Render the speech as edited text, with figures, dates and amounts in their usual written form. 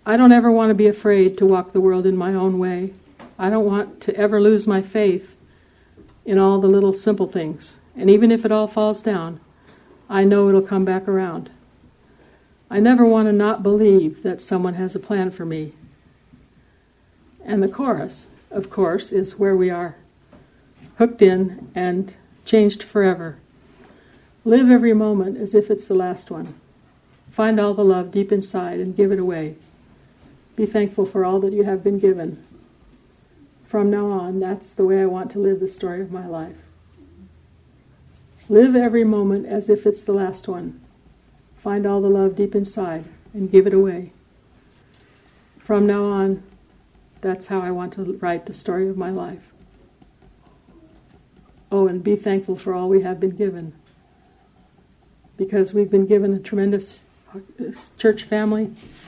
I don't ever want to be afraid to walk the world in my own way. I don't want to ever lose my faith in all the little simple things. And even if it all falls down, I know it'll come back around. I never want to not believe that someone has a plan for me. And the chorus, of course, is where we are, hooked in and changed forever. Live every moment as if it's the last one. Find all the love deep inside and give it away. Be thankful for all that you have been given. From now on, that's the way I want to live the story of my life. Live every moment as if it's the last one. Find all the love deep inside and give it away. From now on, that's how I want to write the story of my life. Oh, and be thankful for all we have been given. Because we've been given a tremendous church family,